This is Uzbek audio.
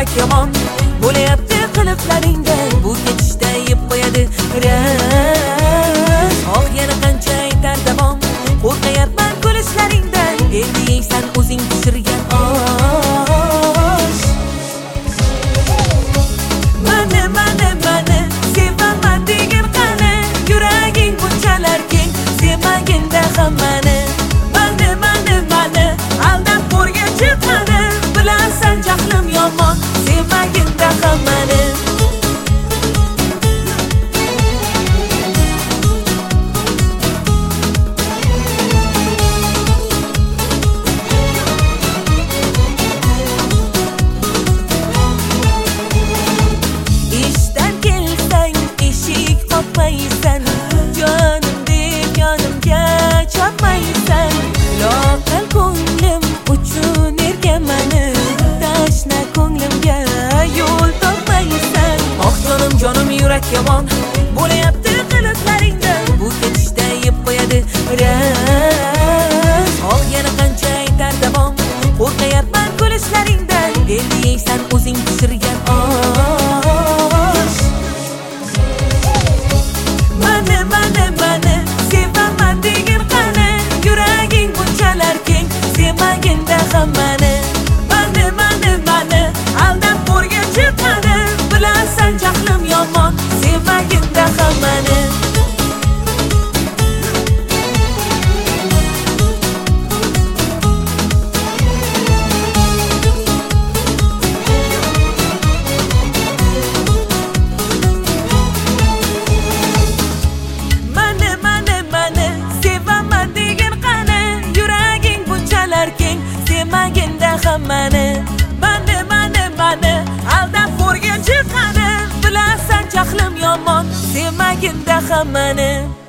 yurak yomon bo'layapti qiliqlaringda, bu ketishda yeb qo'yadi ras. Oh yana qancha aytar davom, qo'rqayapman kulishlaringdan, endi yeysan o'zing pishirgan osh. Mani sevaman degin qani, yuraging bunchalar keng, sevmaginda hammani. Mani aldab ko'rga chiqmadi, bilasan jahlim yomon, sevmaginda hammani. Ishdan kelsang eshik qoqmaysan, jonim deb yonimga chopmaysan. Loqal ko'nglim uchun erkamani, tashna ko'nglimga yo'l topmaysan. Oh jonim yurak yomon bo'layapti qiliqlaringda, bu ketishda yeb qo'yadi ras. Oh yana qancha aytar davom, qo'rqayapman kulishlaringdan, endi yeysan o'zing pishirgan osh. Mani sevaman degin qani, yuraging bunchalar keng, sevmaginda hammani. Mani aldab ko'rga chiqmadi, bilasan jahlim yomon, sevmaginda hammani. Mani sevaman degin qani, yuraging bunchalar keng, sevmaginda hammani. Mani aldab ko'rga chiqmadi, bilasan jahlim yomon, sevmaginda hammani.